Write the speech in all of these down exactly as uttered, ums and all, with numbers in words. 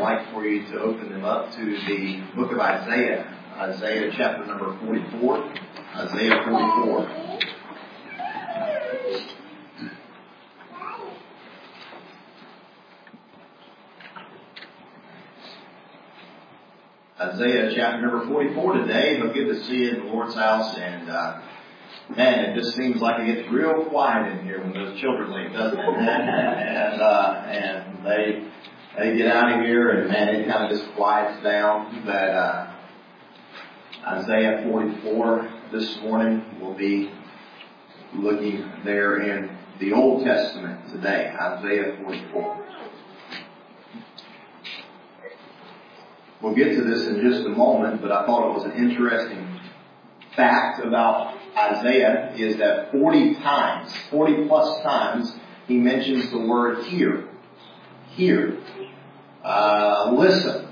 like for you to open them up to the book of Isaiah. Isaiah chapter number forty-four. Isaiah forty-four. Isaiah chapter number forty-four today, but good to see you in the Lord's house. And uh, man, it just seems like it gets real quiet in here when those children leave, doesn't it? and uh, and they they get out of here, and man, it kind of just quiets down. But uh, Isaiah forty-four this morning, we'll be looking there in the Old Testament today. Isaiah forty-four. We'll get to this in just a moment, but I thought it was an interesting fact about Isaiah is that forty times, forty plus times, he mentions the word hear. Hear. Uh, listen.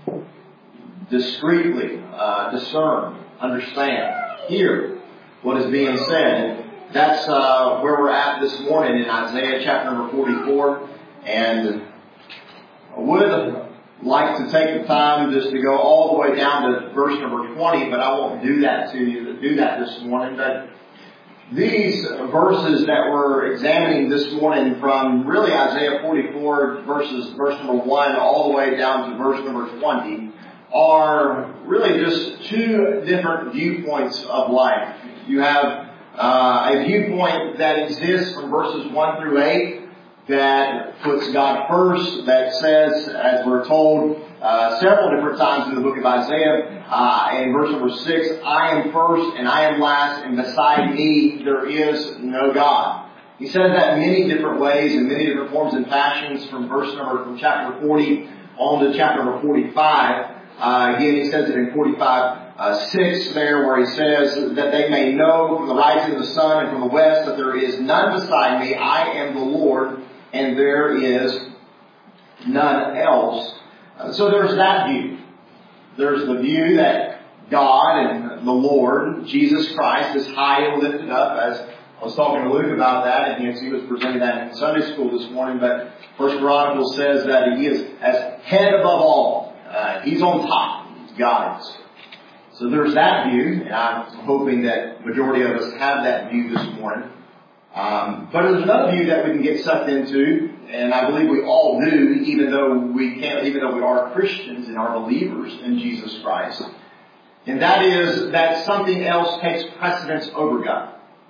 Discreetly. Uh, discern. Understand. Hear what is being said. That's uh, where we're at this morning in Isaiah chapter number forty-four. And I would like to take the time just to go all the way down to verse number twenty, but I won't do that to you, do that this morning. But these verses that we're examining this morning from really Isaiah forty-four verses, verse number one all the way down to verse number twenty are really just two different viewpoints of life. You have uh, a viewpoint that exists from verses one through eight that puts God first, that says, as we're told uh, several different times in the book of Isaiah, uh, in verse number six, I am first and I am last, and beside me there is no God. He says that in many different ways, in many different forms and fashions, from verse number, from chapter forty on to chapter number forty-five. Uh, again, he says it in forty-five, uh, six there, where he says that they may know from the rising of the sun and from the west that there is none beside me. I am the Lord, and there is none else. Uh, so there's that view. There's the view that God and the Lord, Jesus Christ, is high and lifted up, as I was talking to Luke about that, and he was presenting that in Sunday school this morning. But First Chronicles says that he is as head above all. Uh, he's on top. God is. So there's that view, and I'm hoping that the majority of us have that view this morning. Um, but there's another view that we can get sucked into, and I believe we all do, even though we can't, even though we are Christians and are believers in Jesus Christ. And that is that something else takes precedence over God.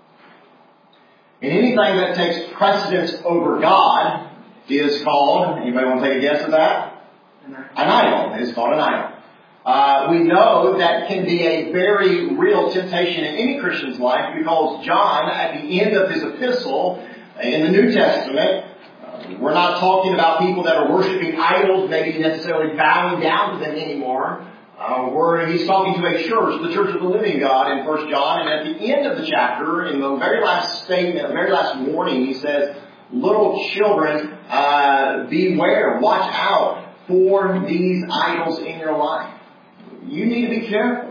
And anything that takes precedence over God is called, anybody want to take a guess at that? An idol. It's called an idol. Uh, we know that can be a very real temptation in any Christian's life, because John, at the end of his epistle in the New Testament, uh, we're not talking about people that are worshiping idols, maybe necessarily bowing down to them anymore. Uh, where he's talking to a church, the Church of the Living God, in First John, and at the end of the chapter, in the very last statement, the very last warning, he says, "Little children, uh, beware, watch out for these idols in your life." You need to be careful.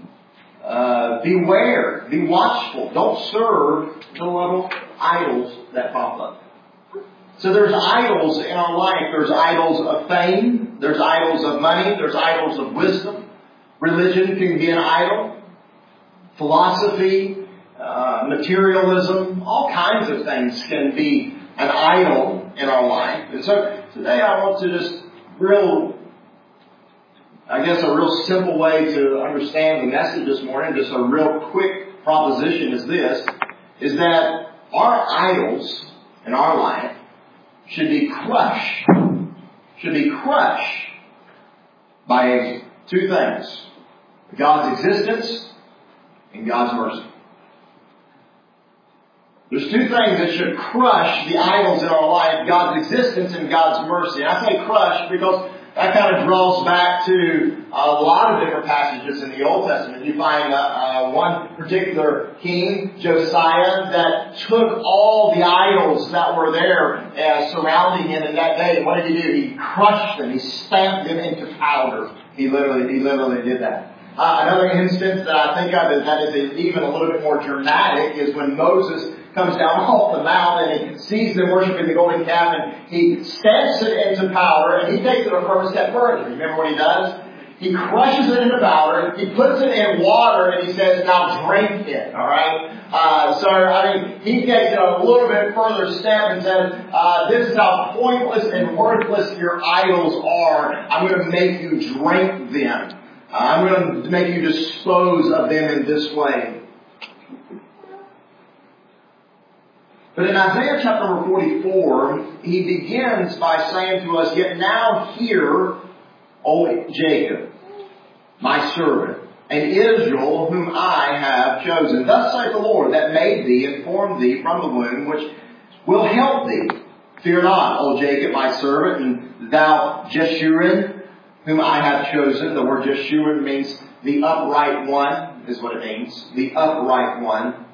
Uh, beware. Be watchful. Don't serve the little idols that pop up. So there's idols in our life. There's idols of fame. There's idols of money. There's idols of wisdom. Religion can be an idol. Philosophy, uh, materialism, all kinds of things can be an idol in our life. And so today I want to just real, I guess a real simple way to understand the message this morning, just a real quick proposition is this, is that our idols in our life should be crushed, should be crushed by two things: God's existence and God's mercy. There's two things that should crush the idols in our life: God's existence and God's mercy. And I say crush because that kind of draws back to a lot of different passages in the Old Testament. You find uh, uh, one particular king, Josiah, that took all the idols that were there uh, surrounding him in that day. What did he do? He crushed them. He stamped them into powder. He literally, he literally did that. Uh, another instance that I think of is that is even a little bit more dramatic is when Moses comes down off the mount and he sees them worshiping the golden calf and he stamps it into powder and he takes it a first step further. Remember what he does? He crushes it into powder, he puts it in water, and he says, now drink it, alright? Uh, so, I mean, he takes it a little bit further step and says, uh, this is how pointless and worthless your idols are. I'm going to make you drink them. Uh, I'm going to make you dispose of them in this way. But in Isaiah chapter number forty-four, he begins by saying to us, yet now hear, O Jacob, my servant, and Israel, whom I have chosen. Thus saith the Lord, that made thee and formed thee from the womb, which will help thee. Fear not, O Jacob, my servant, and thou Jeshurun, whom I have chosen. The word Jeshurun means the upright one, is what it means. The upright one.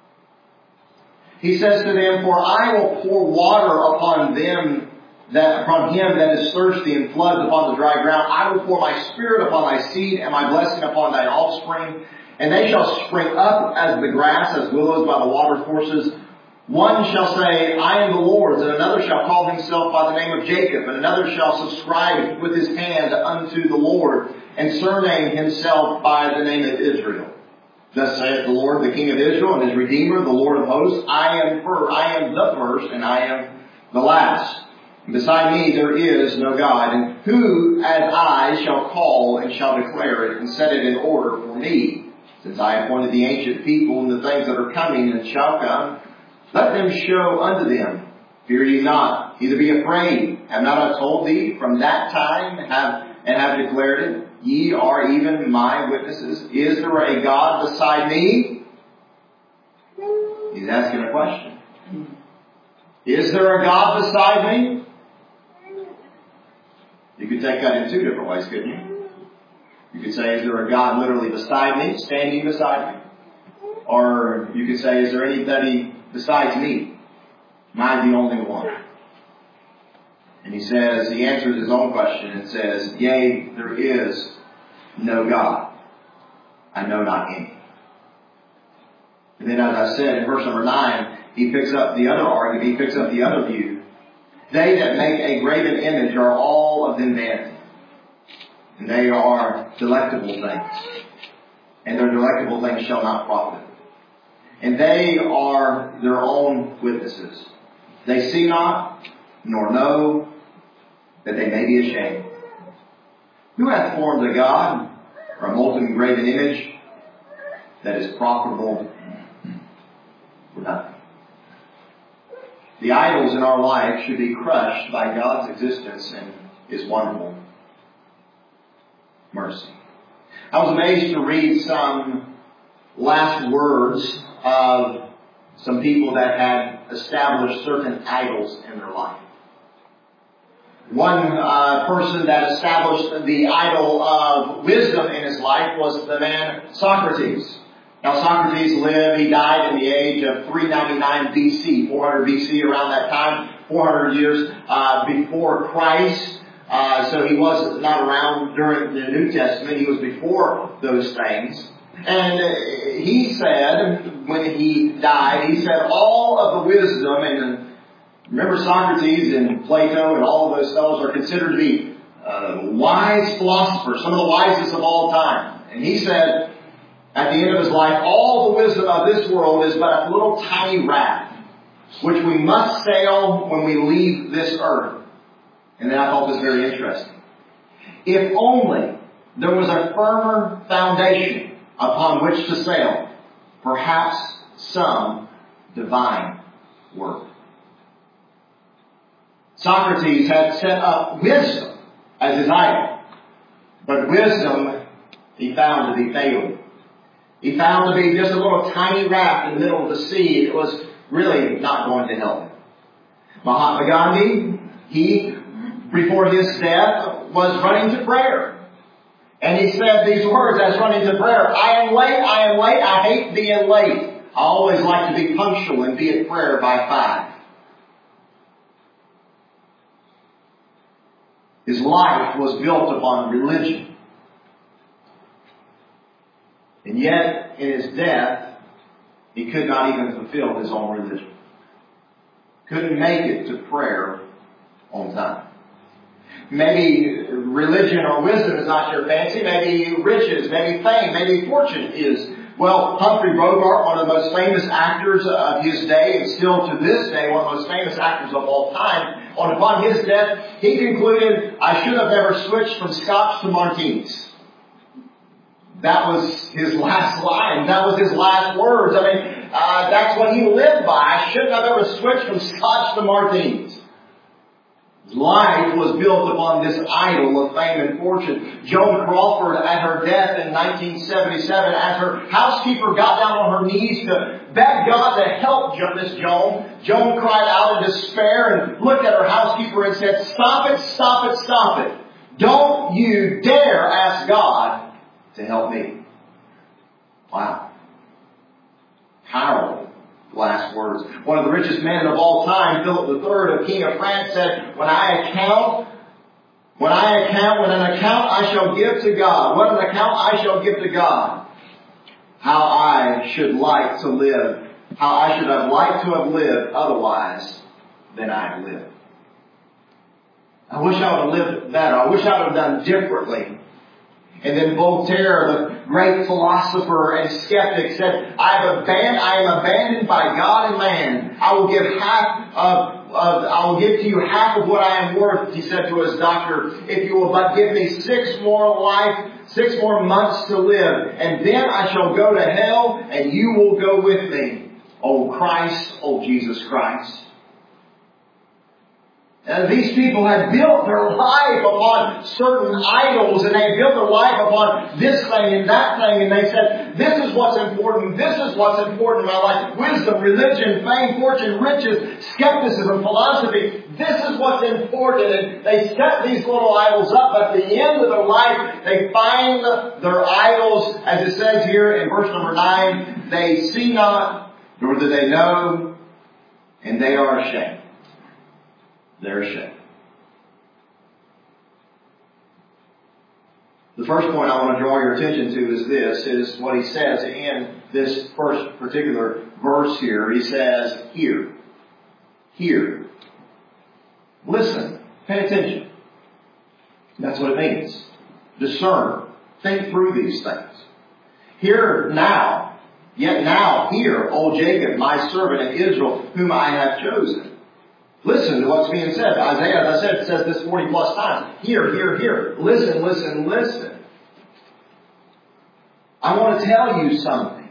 He says to them, for I will pour water upon them, that from him that is thirsty, and floods upon the dry ground. I will pour my spirit upon thy seed and my blessing upon thy offspring. And they shall spring up as the grass, as willows by the water courses. One shall say, I am the Lord's, and another shall call himself by the name of Jacob, and another shall subscribe with his hand unto the Lord, and surname himself by the name of Israel. Thus saith the Lord, the King of Israel, and his Redeemer, the Lord of hosts, I am first, I am the first, and I am the last. Beside me there is no God, and who as I shall call and shall declare it and set it in order for me, since I appointed the ancient people and the things that are coming and shall come, let them show unto them. Fear ye not, neither be afraid. Have not I told thee from that time have and have declared it? Ye are even my witnesses. Is there a God beside me? He's asking a question. Is there a God beside me? You could take that in two different ways, couldn't you? You could say, is there a God literally beside me, standing beside me? Or you could say, is there anybody besides me? Am I the only one? And he says, he answers his own question and says, yea, there is no God. I know not any. And then as I said in verse number nine, he picks up the other argument, he picks up the other view. They that make a graven image are all of them vanity. And they are delectable things. And their delectable things shall not profit. And they are their own witnesses. They see not, nor know, that they may be ashamed. Who hath formed a God, or a molten graven image, that is profitable for nothing? The idols in our life should be crushed by God's existence and His wonderful mercy. I was amazed to read some last words of some people that had established certain idols in their life. One uh, person that established the idol of wisdom in his life was the man Socrates. Now Socrates lived, he died in the age of three ninety-nine B C, four hundred B C, around that time, four hundred years uh, before Christ. Uh, so he was not around during the New Testament, he was before those things. And he said, when he died, he said all of the wisdom, and remember Socrates and Plato and all of those fellows are considered to be uh, wise philosophers, some of the wisest of all time. And he said, at the end of his life, all the wisdom of this world is but a little tiny raft, which we must sail when we leave this earth. And then I thought this very interesting. If only there was a firmer foundation upon which to sail, perhaps some divine work. Socrates had set up wisdom as his idol, but wisdom he found to be failing. He found to be just a little tiny raft in the middle of the sea. It was really not going to help him. Mahatma Gandhi, he, before his death, was running to prayer. And he said these words as running to prayer, I am late, I am late, I hate being late. I always like to be punctual and be at prayer by five. His life was built upon religion. And yet, in his death, He could not even fulfill his own religion. Couldn't make it to prayer on time. Maybe religion or wisdom is not your fancy. Maybe riches, maybe fame, maybe fortune is. Well, Humphrey Bogart, one of the most famous actors of his day, and still to this day one of the most famous actors of all time, on upon his death, he concluded, I should have never switched from scotch to martinis. That was his last line. That was his last words. I mean, uh, that's what he lived by. I shouldn't have ever switched from scotch to martinis. His life was built upon this idol of fame and fortune. Joan Crawford, at her death in nineteen seventy-seven, as her housekeeper got down on her knees to beg God to help Miss Joan, Joan cried out in despair and looked at her housekeeper and said, stop it, stop it, stop it. Don't you dare ask God to help me. Wow. Powerful last words. One of the richest men of all time, Philip the Third, a king of France, said, when I account, when I account, when an account I shall give to God, what an account I shall give to God, how I should like to live, how I should have liked to have lived otherwise than I have lived. I wish I would have lived better. I wish I would have done differently. And then Voltaire, the great philosopher and skeptic, said, I have abandoned, I am abandoned by God and man. I will give half of, of, I will give to you half of what I am worth, he said to his doctor, if you will but give me six more life, six more months to live, and then I shall go to hell, and you will go with me. O Christ, O Jesus Christ. And these people had built their life upon certain idols, and they built their life upon this thing and that thing, and they said, this is what's important, this is what's important in my life. Wisdom, religion, fame, fortune, riches, skepticism, philosophy, this is what's important. And they set these little idols up, but at the end of their life, they find their idols, as it says here in verse number nine, they see not, nor do they know, and they are ashamed. They're ashamed. The first point I want to draw your attention to is this, is what he says in this first particular verse here. He says, hear. Hear. Listen. Pay attention. That's what it means. Discern. Think through these things. Hear now. Yet now hear, O Jacob, my servant, and Israel, whom I have chosen. Listen to what's being said. Isaiah, as I said, says this forty plus times. Hear, hear, hear. Listen, listen, listen. I want to tell you something.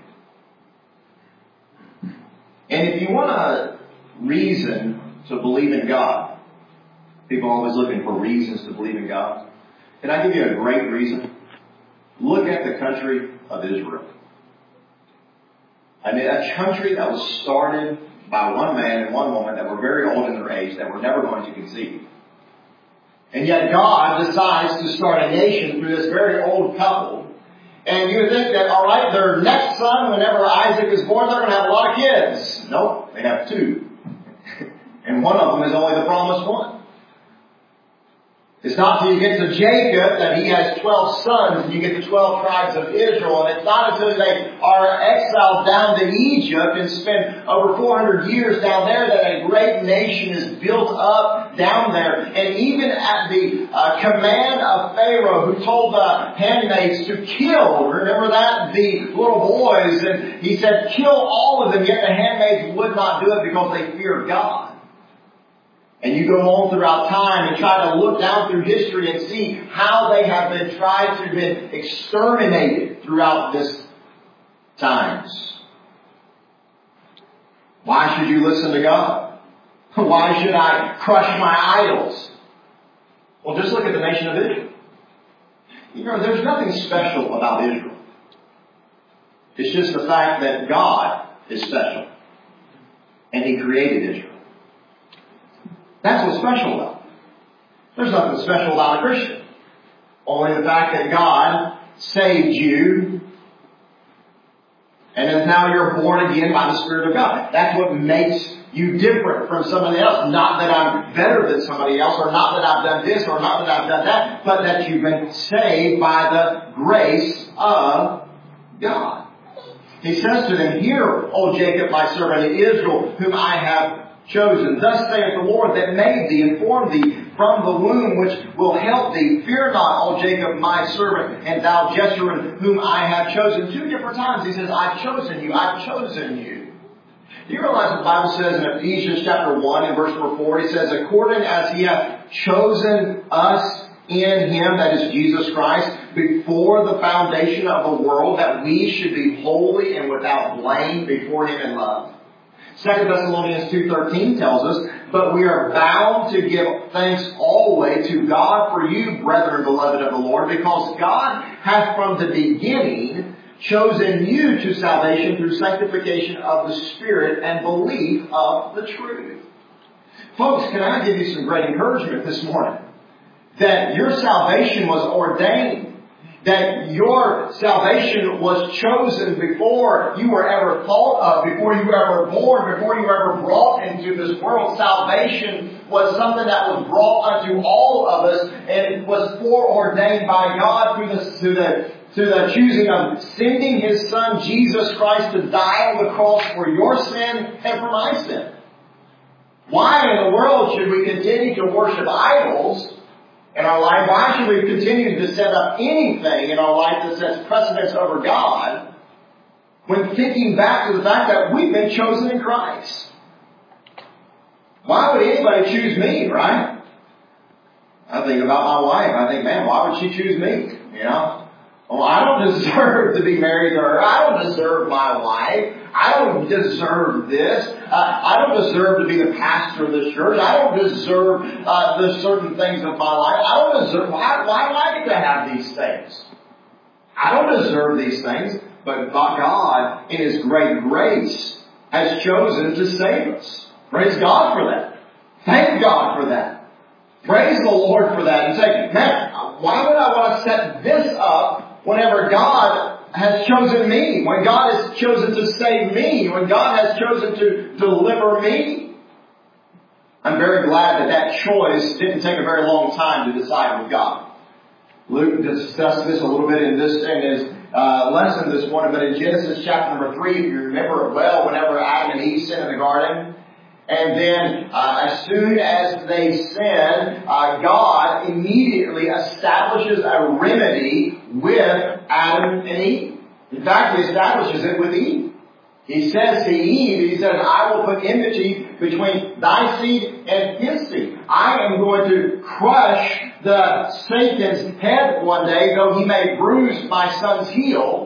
And if you want a reason to believe in God, people are always looking for reasons to believe in God. Can I give you a great reason? Look at the country of Israel. I mean, a country that was started by one man and one woman that were very old in their age, that were never going to conceive. And yet God decides to start a nation through this very old couple. And you would think that, all right, their next son, whenever Isaac is born, they're going to have a lot of kids. Nope, they have two. And one of them is only the promised one. It's not until you get to Jacob that he has twelve sons and you get the twelve tribes of Israel. And it's not until they are exiled down to Egypt and spend over four hundred years down there that a great nation is built up down there. And even at the uh, command of Pharaoh, who told the handmaids to kill, remember that? The little boys. And he said, kill all of them. Yet the handmaids would not do it because they feared God. And you go on throughout time and try to look down through history and see how they have been tried to have been exterminated throughout this times. Why should you listen to God? Why should I crush my idols? Well, just look at the nation of Israel. You know, there's nothing special about Israel. It's just the fact that God is special. And He created Israel. That's what's special about it. There's nothing special about a Christian. Only the fact that God saved you and then now you're born again by the Spirit of God. That's what makes you different from somebody else. Not that I'm better than somebody else, or not that I've done this, or not that I've done that, but that you've been saved by the grace of God. He says to them, Hear, O Jacob, my servant, and Israel, whom I have chosen. Thus saith the Lord that made thee, and formed thee from the womb, which will help thee. Fear not, O Jacob, my servant, and thou Jeshurun, whom I have chosen. Two different times he says, I've chosen you, I've chosen you. Do you realize the Bible says in Ephesians chapter one and verse number four, it says, according as he hath chosen us in him, that is Jesus Christ, before the foundation of the world, that we should be holy and without blame before him in love. Second Thessalonians two thirteen tells us, But we are bound to give thanks always to God for you, brethren beloved of the Lord, because God hath from the beginning chosen you to salvation through sanctification of the Spirit and belief of the truth. Folks, can I give you some great encouragement this morning? That your salvation was ordained. That your salvation was chosen before you were ever thought of, before you were ever born, before you were ever brought into this world. Salvation was something that was brought unto all of us, and it was foreordained by God through the, through the, through the choosing of sending His Son, Jesus Christ, to die on the cross for your sin and for my sin. Why in the world should we continue to worship idols in our life? Why should we continue to set up anything in our life that sets precedence over God when thinking back to the fact that we've been chosen in Christ? Why would anybody choose me, right? I think about my wife. I think, man, why would she choose me? You know? Well, I don't deserve to be married to her. I don't deserve my wife. I don't deserve this. Uh, I don't deserve to be the pastor of this church. I don't deserve uh, the certain things of my life. I don't deserve. Why, why do I get to have these things? I don't deserve these things. But God, in His great grace, has chosen to save us. Praise God for that. Thank God for that. Praise the Lord for that. And say, man, why would I want to set this up whenever God has chosen me, when God has chosen to save me, when God has chosen to deliver me? I'm very glad that that choice didn't take a very long time to decide with God. Luke discussed this a little bit in this in his uh, lesson this morning, but in Genesis chapter number three, if you remember it well, whenever Adam and Eve sinned in the garden, and then uh, as soon as they sin, uh, God immediately establishes a remedy with Adam and Eve. In fact, He establishes it with Eve. He says to Eve, He says, I will put enmity between thy seed and his seed. I am going to crush the Satan's head one day, though he may bruise my son's heel.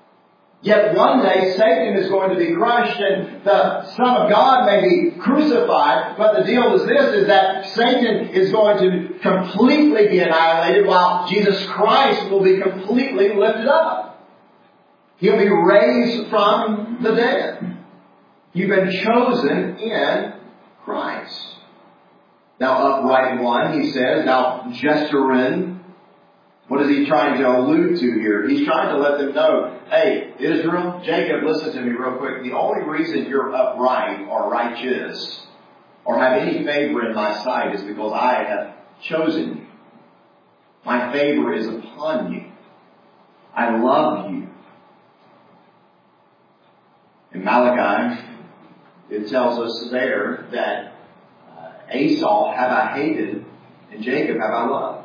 Yet one day Satan is going to be crushed and the Son of God may be crucified. But the deal is this, is that Satan is going to completely be annihilated while Jesus Christ will be completely lifted up. He'll be raised from the dead. You've been chosen in Christ. Now upright one, he says. Now Jeshurun. What is he trying to allude to here? He's trying to let them know, hey, Israel, Jacob, listen to me real quick. The only reason you're upright or righteous or have any favor in my sight is because I have chosen you. My favor is upon you. I love you. In Malachi, it tells us there that uh, Esau have I hated and Jacob have I loved.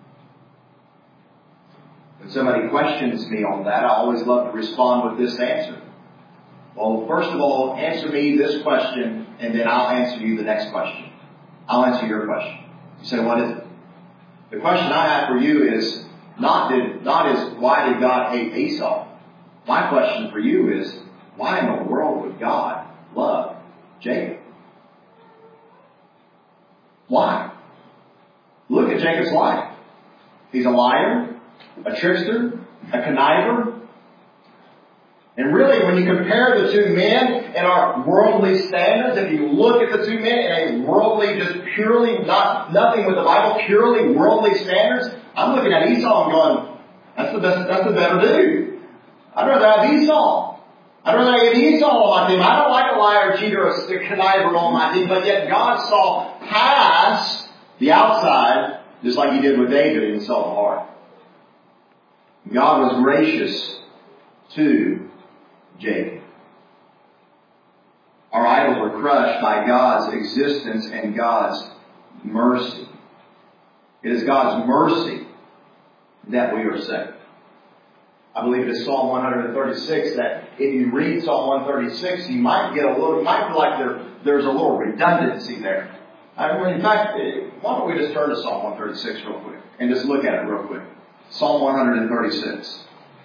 When somebody questions me on that, I always love to respond with this answer. Well, first of all, answer me this question, and then I'll answer you the next question. I'll answer your question. You say, what is it? The question I have for you is not did not is why did God hate Esau? My question for you is, why in the world would God love Jacob? Why? Look at Jacob's life. He's a liar, a trickster, a conniver. And really, when you compare the two men in our worldly standards, if you look at the two men in a worldly, just purely, not nothing with the Bible, purely worldly standards, I'm looking at Esau and going, that's the best, that's the better dude. I'd rather have Esau. I'd rather have Esau on my team. I don't like a liar, cheater, or a conniver on my team, but yet God saw past the outside, just like He did with David, and He saw the heart. God was gracious to Jacob. Our idols are crushed by God's existence and God's mercy. It is God's mercy that we are saved. I believe it is Psalm one thirty-six that if you read Psalm one thirty-six, you might get a little, you might feel like there, there's a little redundancy there. I mean, in fact, why don't we just turn to Psalm one thirty-six real quick and just look at it real quick. Psalm one thirty-six.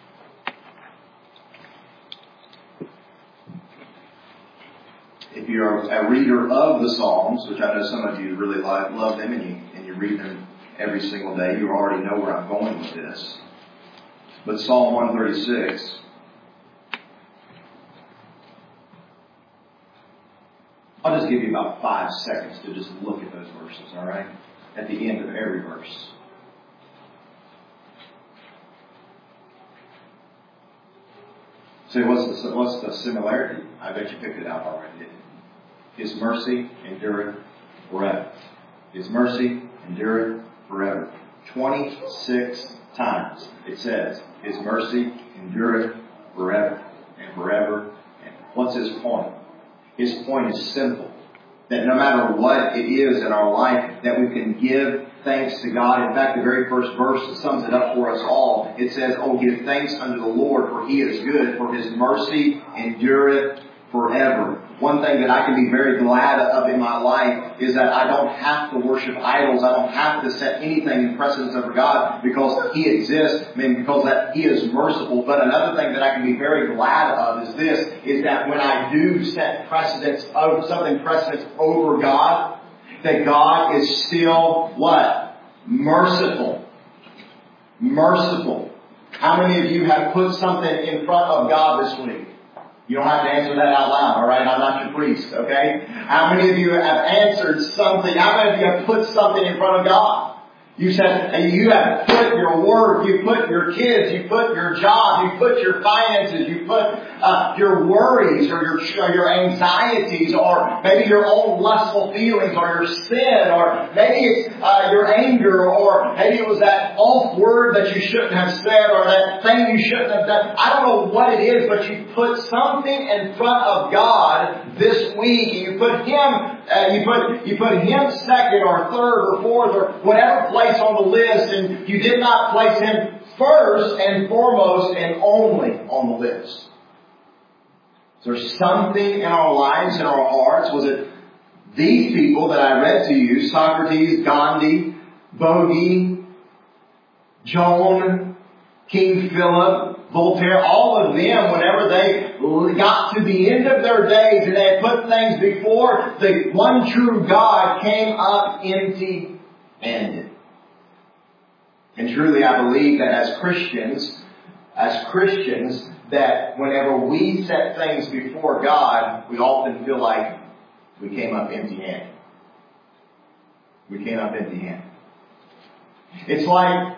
If you're a reader of the Psalms, which I know some of you really love, love them and you, and you read them every single day, you already know where I'm going with this. But Psalm one thirty-six, I'll just give you about five seconds to just look at those verses, all right? At the end of every verse. So what's the, what's the similarity? I bet you picked it out already, didn't you? His mercy endureth forever. His mercy endureth forever. twenty-six times it says, His mercy endureth forever and forever. And what's His point? His point is simple. That no matter what it is in our life, that we can give thanks to God. In fact, the very first verse sums it up for us all. It says, "Oh, give thanks unto the Lord, for He is good, for His mercy endureth forever." One thing that I can be very glad of in my life is that I don't have to worship idols. I don't have to set anything in precedence over God because He exists. I mean, because that He is merciful. But another thing that I can be very glad of is this, is that when I do set precedence of something precedence over God, that God is still what? Merciful. Merciful. How many of you have put something in front of God this week? You don't have to answer that out loud, all right? I'm not your priest, okay? How many of you have answered something? How many of you have put something in front of God? You said, you have put your work, you put your kids, you put your job, you put your finances, you put uh, your worries or your or your anxieties, or maybe your own lustful feelings, or your sin, or maybe it's uh, your anger, or maybe it was that off word that you shouldn't have said, or that thing you shouldn't have done. I don't know what it is, but you put something in front of God this week, and you put Him, uh, you put you put Him second, or third, or fourth, or whatever place on the list, and you did not place Him first and foremost and only on the list. Is there something in our lives, in our hearts? Was it these people that I read to you, Socrates, Gandhi, Bogey, Joan, King Philip, Voltaire, all of them, whenever they got to the end of their days and they had put things before the one true God, came up empty-handed. And truly I believe that as Christians, as Christians, that whenever we set things before God, we often feel like we came up empty-handed. We came up empty-handed. It's like,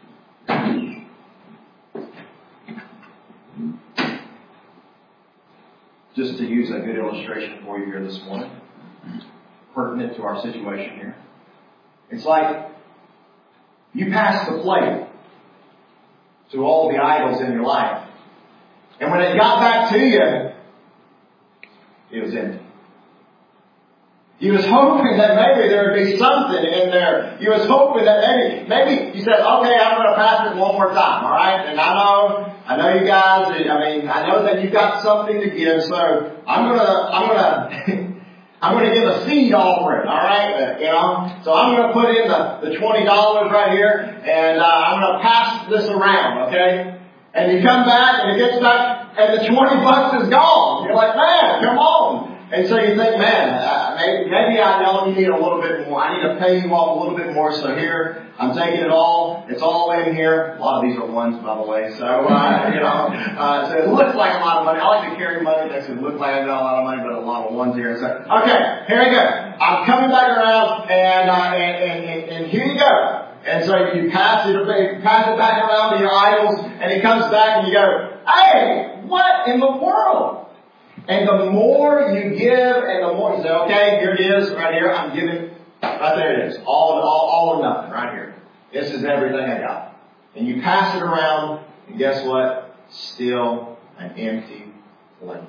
just to use a good illustration for you here this morning, pertinent to our situation here. It's like you pass the plate to all the idols in your life. And when it got back to you, it was empty. You was hoping that maybe there would be something in there. You was hoping that maybe, maybe you said, okay, I'm going to pass it one more time, alright? And I know, I know you guys, I mean, I know that you've got something to give, so I'm going to, I'm going to, I'm going to give a seed offering, alright? Uh, you know, so I'm going to put in the, the twenty dollars right here, and uh, I'm going to pass this around, okay? And you come back, and it gets back, and the twenty bucks is gone. You're like, man, come on. And so you think, man, uh, maybe, maybe I know you need a little bit more. I need to pay you off a little bit more. So here, I'm taking it all. It's all in here. A lot of these are ones, by the way. So, uh, you know, uh, so it looks like a lot of money. I like to carry money. That should look like I got a lot of money, but a lot of ones here. So, okay, here we go. I'm coming back around, and, uh, and, and, and, and here you go. And so you pass it, you pass it back around to your idols, and he comes back and you go, hey, what in the world? And the more you give, and the more you say, okay, here it is, right here, I'm giving, right there it is, all, all, all or nothing, right here. This is everything I got. And you pass it around, and guess what? Still an empty flame.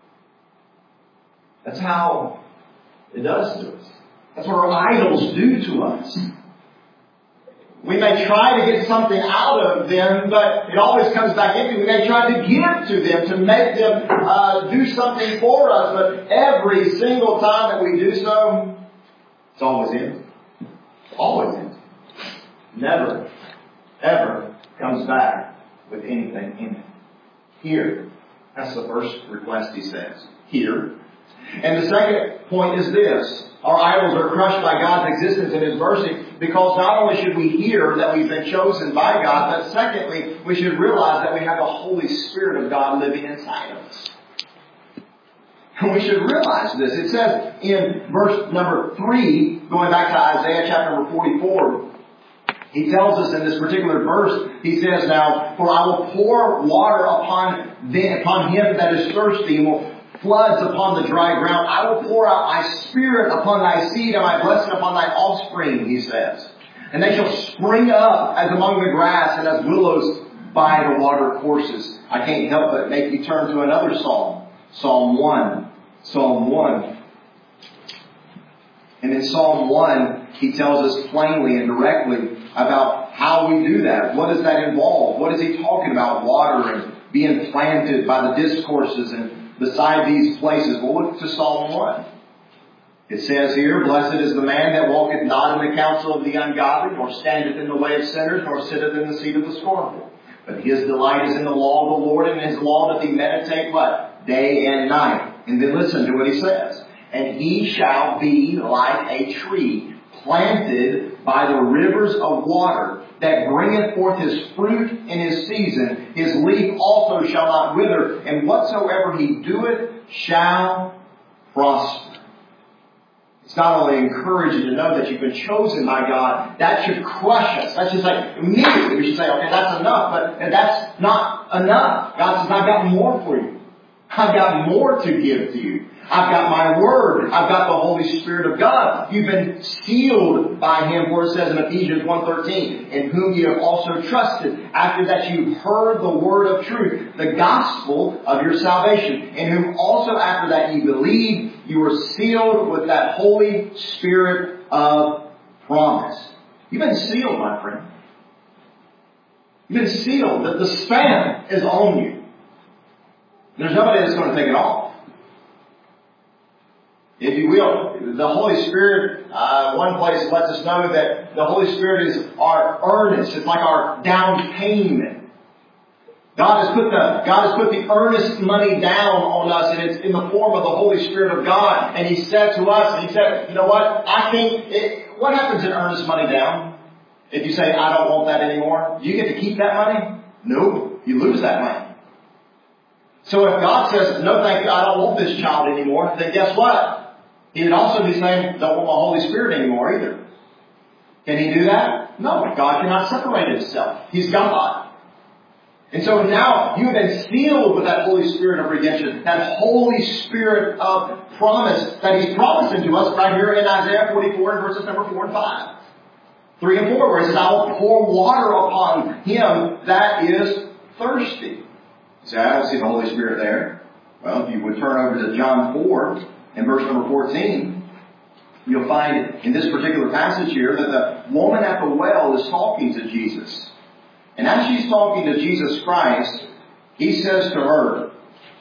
That's how it does to us. That's what our idols do to us. We may try to get something out of them, but it always comes back empty. We may try to give to them, to make them uh, do something for us, but every single time that we do so, it's always empty. Always empty. Never, ever comes back with anything in it. Here. That's the first request he says. Here. And the second point is this. Our idols are crushed by God's existence and His mercy because not only should we hear that we've been chosen by God, but secondly, we should realize that we have the Holy Spirit of God living inside of us. And we should realize this. It says in verse number three, going back to Isaiah chapter number forty-four, he tells us in this particular verse, he says, now, for I will pour water upon, them, upon him that is thirsty, and will floods upon the dry ground. I will pour out my Spirit upon thy seed and my blessing upon thy offspring, he says. And they shall spring up as among the grass and as willows by the water courses. I can't help but make you turn to another psalm. Psalm one. Psalm one. And in Psalm one, he tells us plainly and directly about how we do that. What does that involve? What is he talking about? Water and being planted by the discourses and beside these places. Well, look to Psalm one. It says here, blessed is the man that walketh not in the counsel of the ungodly, nor standeth in the way of sinners, nor sitteth in the seat of the scornful. But his delight is in the law of the Lord, and in his law doth he meditate what? Day and night. And then listen to what he says. And he shall be like a tree planted by the rivers of water, that bringeth forth his fruit in his season. His leaf also shall not wither, and whatsoever he doeth shall prosper. It's not only encouraging to know that you've been chosen by God, that should crush us. That's just like, immediately we should say, okay, that's enough, but that's not enough. God says, I've got more for you. I've got more to give to you. I've got my Word. I've got the Holy Spirit of God. You've been sealed by Him, for it says in Ephesians one thirteen, in whom you have also trusted, after that you've heard the word of truth, the gospel of your salvation, in whom also after that you believe, you were sealed with that Holy Spirit of promise. You've been sealed, my friend. You've been sealed. That the stamp is on you. There's nobody that's going to take it off. If you will, the Holy Spirit, uh, one place lets us know that the Holy Spirit is our earnest. It's like our down payment. God has put the, God has put the earnest money down on us, and it's in the form of the Holy Spirit of God. And He said to us, He said, you know what? I think, it, what happens in earnest money down? If you say, I don't want that anymore, do you get to keep that money? No, you lose that money. So if God says, no thank you, I don't want this child anymore, then guess what? He would also be saying, don't want my Holy Spirit anymore either. Can He do that? No, God cannot separate Himself. He's God. And so now you have been sealed with that Holy Spirit of redemption, that Holy Spirit of promise that He's promising to us right here in Isaiah forty-four and verses number four and five. Three and four, where He says, I will pour water upon him that is thirsty. You say, I don't see the Holy Spirit there. Well, if you would turn over to John four and verse number fourteen, you'll find in this particular passage here that the woman at the well is talking to Jesus. And as she's talking to Jesus Christ, He says to her,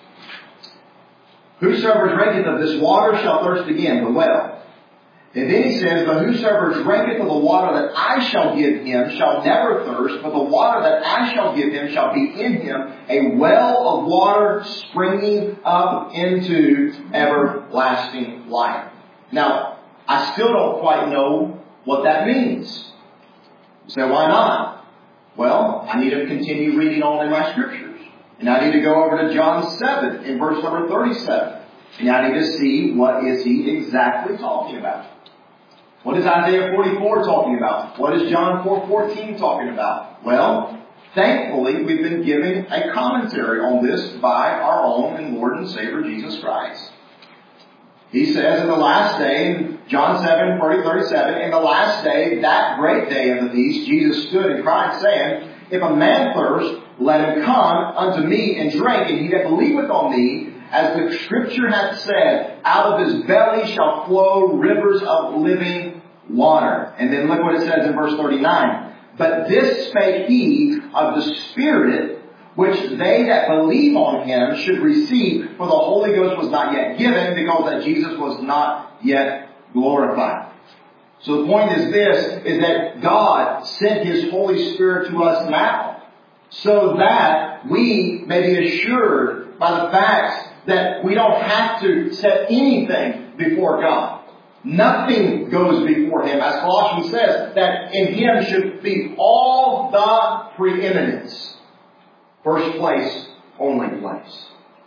whosoever drinketh of this water shall thirst again, the well. And then He says, but whosoever drinketh of the water that I shall give him shall never thirst, but the water that I shall give him shall be in him a well of water springing up into everlasting life. Now, I still don't quite know what that means. You say, why not? Well, I need to continue reading on in my scriptures. And I need to go over to John seven in verse number thirty-seven. And I need to see what is He exactly talking about. What is Isaiah forty-four talking about? What is John four fourteen talking about? Well, thankfully, we've been given a commentary on this by our own and Lord and Savior Jesus Christ. He says in the last day, in John seven, thirty-seven, in the last day, that great day of the feast, Jesus stood and cried, saying, if a man thirst, let him come unto me and drink, and he that believeth on me, As the Scripture hath said, out of his belly shall flow rivers of living water. And then look what it says in verse thirty-nine. But this spake he of the Spirit, which they that believe on him should receive, for the Holy Ghost was not yet given, because that Jesus was not yet glorified. So the point is this, is that God sent his Holy Spirit to us now, so that we may be assured by the facts that we don't have to set anything before God. Nothing goes before him. As Colossians says, that in him should be all the preeminence. First place, only place.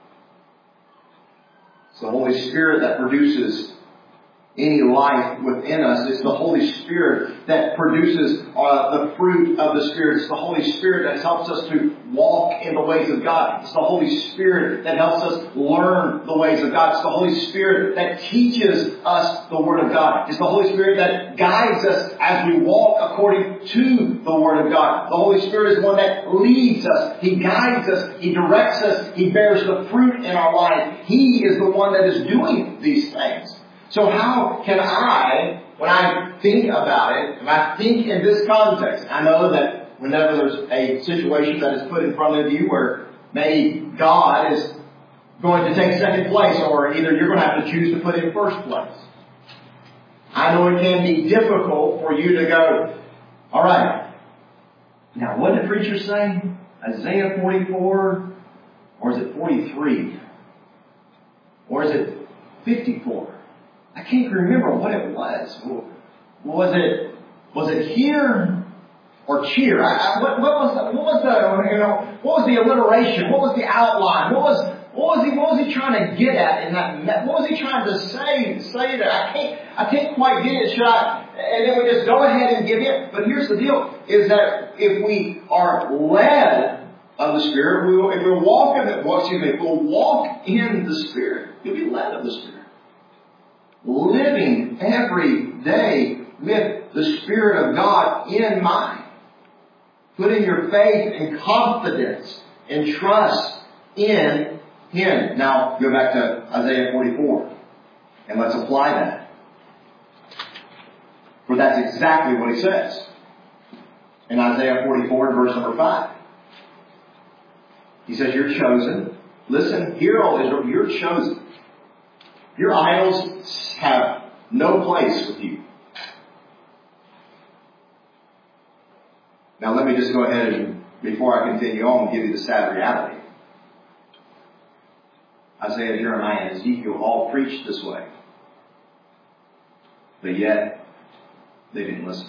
It's the Holy Spirit that produces any life within us. It's the Holy Spirit that produces uh, the fruit of the Spirit. It's the Holy Spirit that helps us to walk in the ways of God. It's the Holy Spirit that helps us learn the ways of God. It's the Holy Spirit that teaches us the Word of God. It's the Holy Spirit that guides us as we walk according to the Word of God. The Holy Spirit is one that leads us. He guides us. He directs us. He bears the fruit in our life. He is the one that is doing these things. So how can I, when I think about it, if I think in this context, I know that whenever there's a situation that is put in front of you where maybe God is going to take second place, or either you're going to have to choose to put in first place. I know it can be difficult for you to go, all right, now what did the preacher say? Isaiah forty-four? Or is it forty-three? Or is it fifty-four? I can't remember what it was. Was it was it here or cheer? I, I, what, what was the, what was the you know what was the alliteration? What was the outline? What was what was he what was he trying to get at in that? What was he trying to say say there? I can't I can't quite get it. Should I? And then we just go ahead and give it. But here's the deal: is that if we are led of the Spirit, we will, if we walk in the well, excuse me, if we'll walk in the Spirit, you'll be led of the Spirit. Living every day with the Spirit of God in mind. Putting your faith and confidence and trust in him. Now, go back to Isaiah forty-four. And let's apply that. For that's exactly what he says. In Isaiah forty-four, verse number five. He says, you're chosen. Listen, hear, O Israel, you're chosen. Your idols have no place with you. Now let me just go ahead and, before I continue on, give you the sad reality. Isaiah, Jeremiah, and Ezekiel all preached this way. But yet, they didn't listen.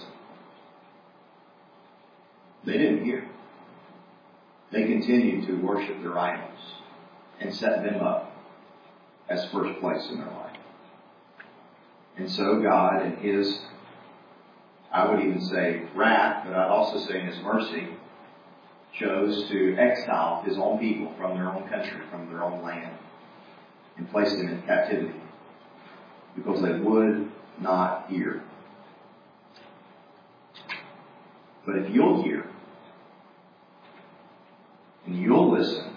They didn't hear. They continued to worship their idols and set them up as first place in their life. And so God, in his, I would even say wrath, but I'd also say in his mercy, chose to exile his own people from their own country, from their own land, and placed them in captivity because they would not hear. But if you'll hear, and you'll listen,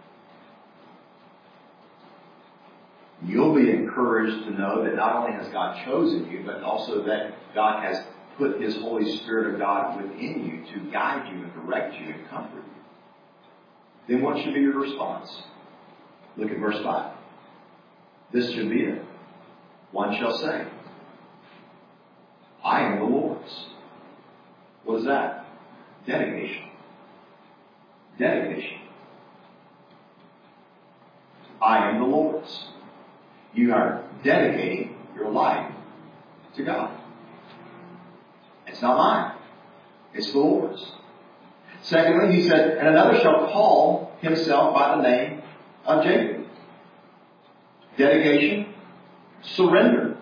you'll be encouraged to know that not only has God chosen you, but also that God has put his Holy Spirit of God within you to guide you and direct you and comfort you. Then what should be your response? Look at verse five. This should be it. One shall say, I am the Lord's. What is that? Dedication. Dedication. I am the Lord's. You are dedicating your life to God. It's not mine. It's the Lord's. Secondly, he said, and another shall call himself by the name of Jacob. Dedication. Surrender.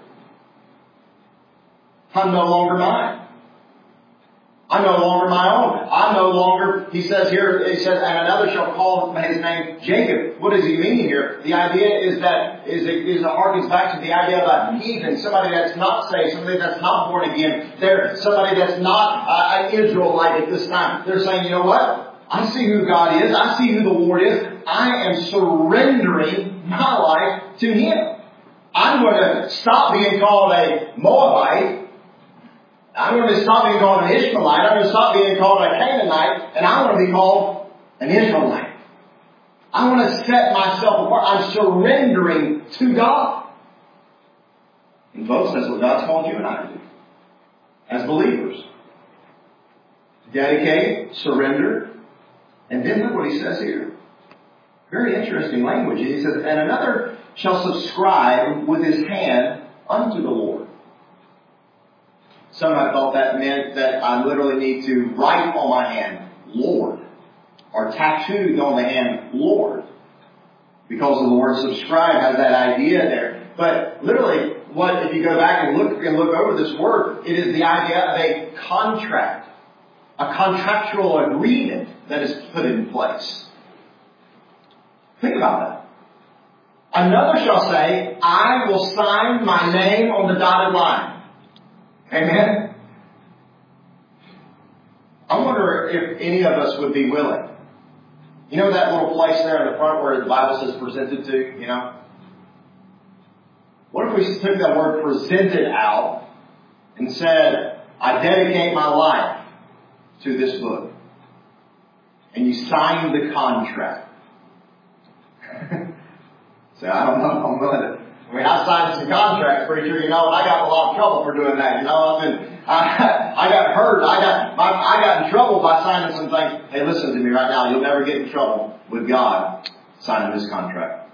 I'm no longer mine. I'm no longer my own. I'm no longer, he says here, he says, and another shall call his name Jacob. What does he mean here? The idea is that, is it, is it harkens back to the idea of a heathen, somebody that's not saved, somebody that's not born again. They're somebody that's not uh, an Israelite at this time. They're saying, you know what? I see who God is. I see who the Lord is. I am surrendering my life to Him. I'm going to stop being called a Moabite. I'm going to stop being called an Ishmaelite. I'm going to stop being called a Canaanite. And I want to be called an Israelite. I want to set myself apart. I'm surrendering to God. And folks, that's what God's called you and I to do. As believers. Dedicate, surrender. And then look what He says here. Very interesting language. He says, and another shall subscribe with his hand unto the Lord. Some have thought that meant that I literally need to write on my hand, Lord. Or tattooed on the hand, Lord. Because the word subscribe has that idea there. But literally, what if you go back and look and look over this word, it is the idea of a contract. A contractual agreement that is put in place. Think about that. Another shall say, I will sign my name on the dotted line. Amen? I wonder if any of us would be willing. You know that little place there in the front where the Bible says presented to, you know? What if we took that word presented out and said, I dedicate my life to this book. And you signed the contract. So I don't know if I'm willing to. I mean, I signed some contracts, pretty sure you know, and I got in a lot of trouble for doing that. You know, I mean, I, I got hurt. I got, my, I got in trouble by signing some things. Hey, listen to me right now. You'll never get in trouble with God signing this contract.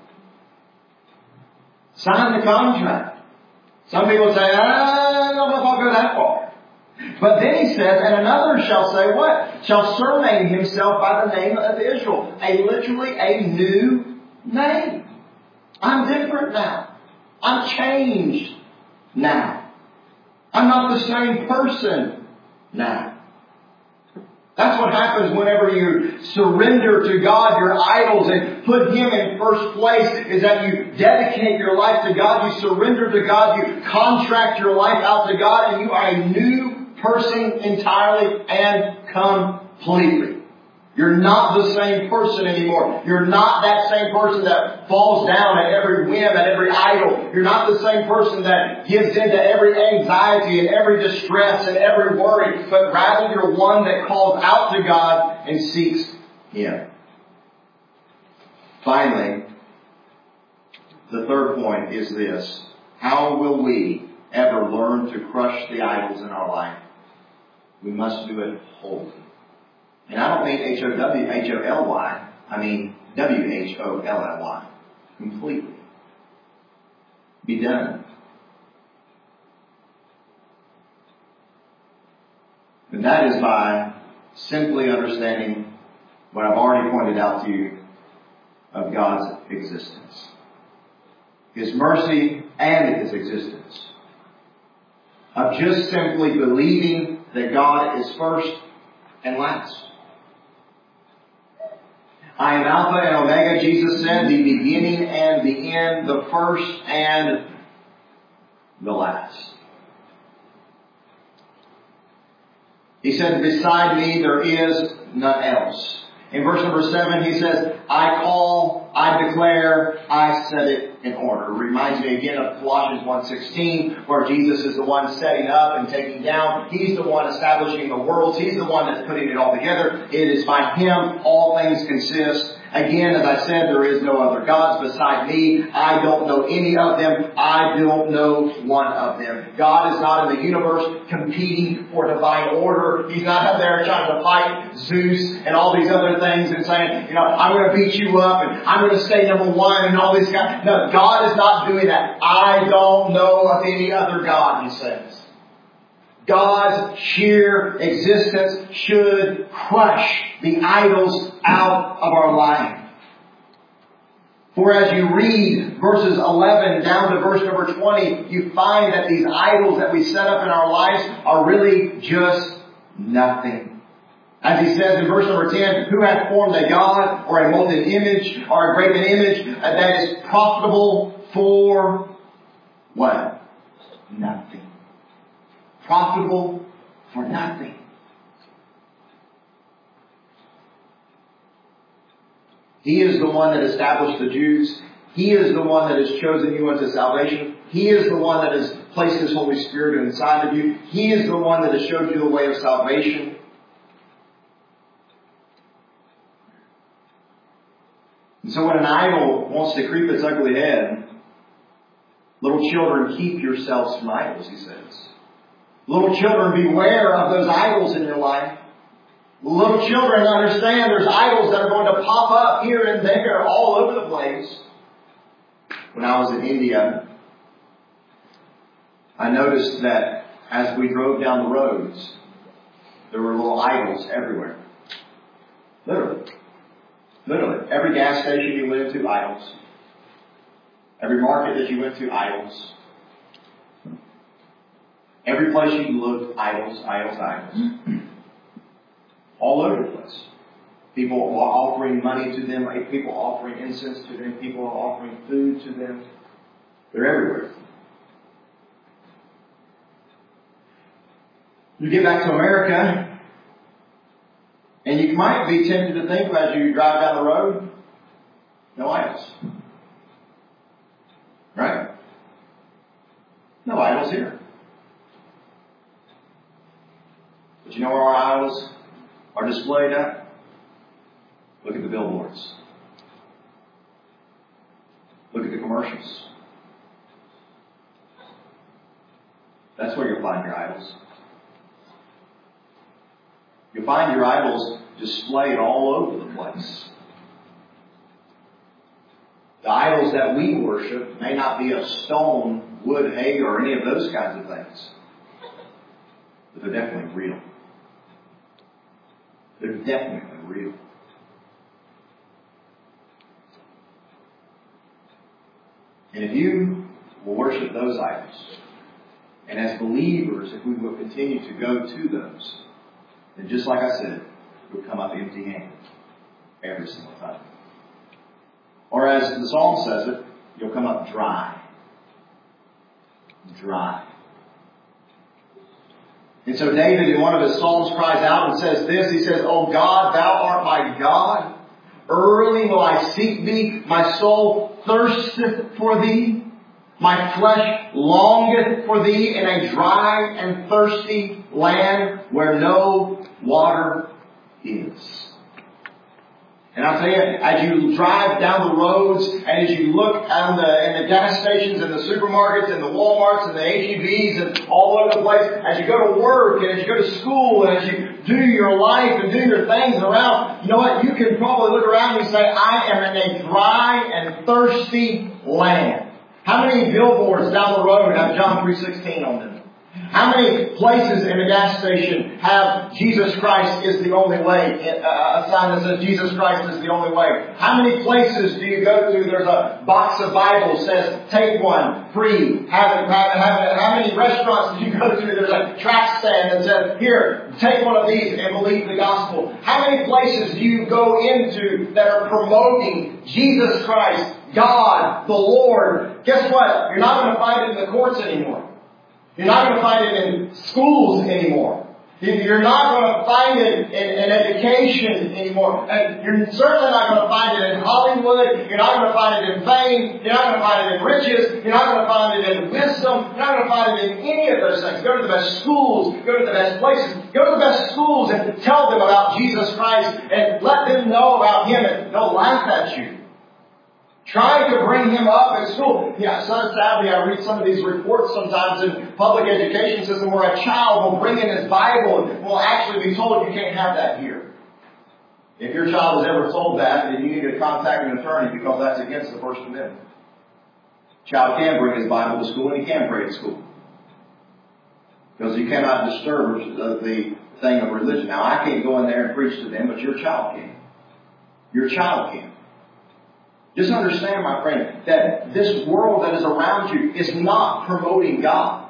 Sign the contract. Some people say, I don't know if I'll go that far. But then he says, and another shall say what? Shall surname himself by the name of Israel. A literally a new name. I'm different now. I'm changed now. I'm not the same person now. That's what happens whenever you surrender to God your idols and put Him in first place, is that you dedicate your life to God, you surrender to God, you contract your life out to God, and you are a new person entirely and completely. You're not the same person anymore. You're not that same person that falls down at every whim, at every idol. You're not the same person that gives in to every anxiety and every distress and every worry. But rather you're one that calls out to God and seeks Him. Finally, the third point is this. How will we ever learn to crush the idols in our life? We must do it wholly. And I don't mean H O W H O L Y. I mean W H O L L Y. Completely. Be done. And that is by simply understanding what I've already pointed out to you of God's existence. His mercy and His existence. Of just simply believing that God is first and last. I am Alpha and Omega, Jesus said, the beginning and the end, the first and the last. He said, beside me there is none else. In verse number seven, he says, I call, I declare, I set it in order. It reminds me again of Colossians one sixteen, where Jesus is the one setting up and taking down. He's the one establishing the worlds. He's the one that's putting it all together. It is by Him all things consist. Again, as I said, there is no other gods beside me. I don't know any of them. I don't know one of them. God is not in the universe competing for divine order. He's not up there trying to fight Zeus and all these other things and saying, you know, I'm going to beat you up and I'm going to stay number one and all these guys. No, God is not doing that. I don't know of any other God, he says. God's sheer existence should crush the idols out of our life. For as you read verses eleven down to verse number twenty, you find that these idols that we set up in our lives are really just nothing. As he says in verse number ten, who hath formed a god or a molten image or a graven image that is profitable for what? Nothing. Profitable for nothing. He is the one that established the Jews. He is the one that has chosen you unto salvation. He is the one that has placed His Holy Spirit inside of you. He is the one that has showed you the way of salvation. And so when an idol wants to creep its ugly head, little children, keep yourselves from idols, He says. Little children, beware of those idols in your life. Little children, understand there's idols that are going to pop up here and there all over the place. When I was in India, I noticed that as we drove down the roads, there were little idols everywhere. Literally. Literally. Every gas station you went into, idols. Every market that you went to, idols. Every place you looked, idols, idols, idols. All over the place. People offering money to them, people offering incense to them, people offering food to them. They're everywhere. You get back to America, and you might be tempted to think as you drive down the road, no idols. Right? No idols here. But you know where our idols are displayed at? Look at the billboards. Look at the commercials. That's where you'll find your idols. You'll find your idols displayed all over the place. The idols that we worship may not be of stone, wood, hay, or any of those kinds of things. But they're definitely real. They're definitely real. And if you will worship those idols, and as believers, if we will continue to go to those, then just like I said, we'll come up empty-handed every single time. Or as the Psalm says it, you'll come up dry. Dry. And so David, in one of his Psalms, cries out and says this. He says, O God, Thou art my God. Early will I seek Thee. My soul thirsteth for Thee. My flesh longeth for Thee in a dry and thirsty land where no water is. And I'll tell you, as you drive down the roads, and as you look on the, in the gas stations and the supermarkets and the Walmarts and the H E Bs and all over the place, as you go to work and as you go to school and as you do your life and do your things around, you know what? You can probably look around and say, I am in a dry and thirsty land. How many billboards down the road have John three sixteen on them? How many places in a gas station have Jesus Christ is the only way, a sign that says Jesus Christ is the only way? How many places do you go to? There's a box of Bibles that says, take one, free. Have it, have it, have it. How many restaurants do you go to? There's a tract stand that says, here, take one of these and believe the gospel. How many places do you go into that are promoting Jesus Christ, God, the Lord? Guess what? You're not going to find it in the courts anymore. You're not going to find it in schools anymore. You're not going to find it in, in education anymore. And you're certainly not going to find it in Hollywood. You're not going to find it in fame. You're not going to find it in riches. You're not going to find it in wisdom. You're not going to find it in any of those things. Go to the best schools. Go to the best places. Go to the best schools and tell them about Jesus Christ and let them know about Him, and they'll laugh at you. Trying to bring him up in school. Yeah, so sadly, I read some of these reports sometimes in public education system where a child will bring in his Bible and will actually be told you can't have that here. If your child is ever told that, then you need to contact an attorney because that's against the First Amendment. Child can bring his Bible to school and he can pray at school. Because you cannot disturb the, the thing of religion. Now, I can't go in there and preach to them, but your child can. Your child can. Just understand, my friend, that this world that is around you is not promoting God.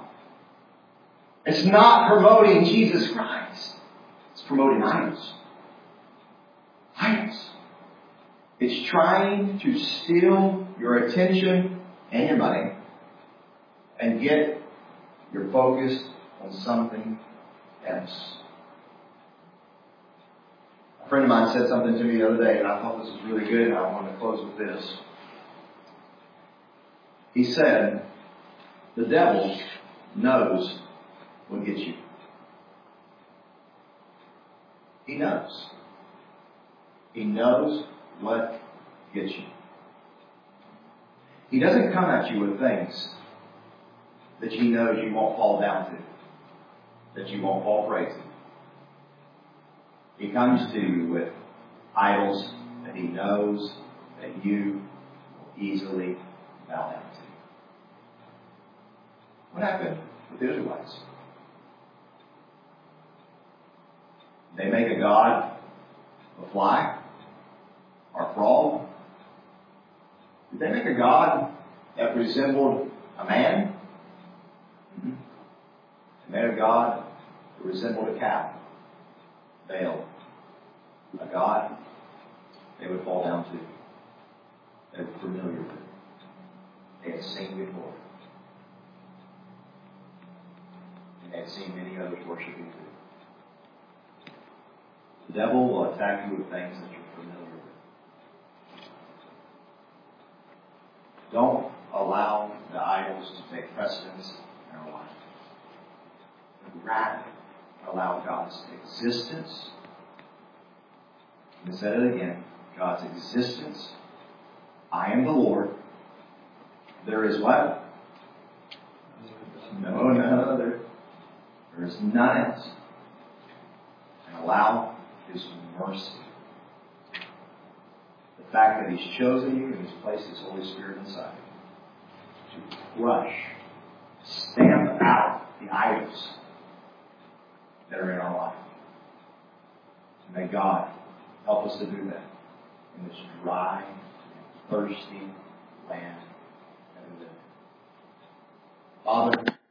It's not promoting Jesus Christ. It's promoting idols. Idols. It's trying to steal your attention and your money and get your focus on something else. My friend of mine said something to me the other day, and I thought this was really good, and I want to close with this. He said, the devil knows what gets you. He knows. He knows what gets you. He doesn't come at you with things that he knows you won't fall down to, that you won't fall prey to. He comes to you with idols that he knows that you will easily bow down to. What happened with the Israelites? They make a god a fly or a frog. Did they make a god that resembled a man? Mm-hmm. They made a god that resembled a cow. Baal. A god they would fall down to. They were familiar with it. They had seen before. And they had seen many others worshiping too. The devil will attack you with things that you're familiar with. Don't allow the idols to take precedence in our life. But rather, allow God's existence. Let me say it again. God's existence. I am the Lord. There is what? No, no other. There is none else. And allow His mercy. The fact that He's chosen you and He's placed His Holy Spirit inside you to crush, stamp out the idols that are in our life. And may God help us to do that in this dry, thirsty land that we live in. Father,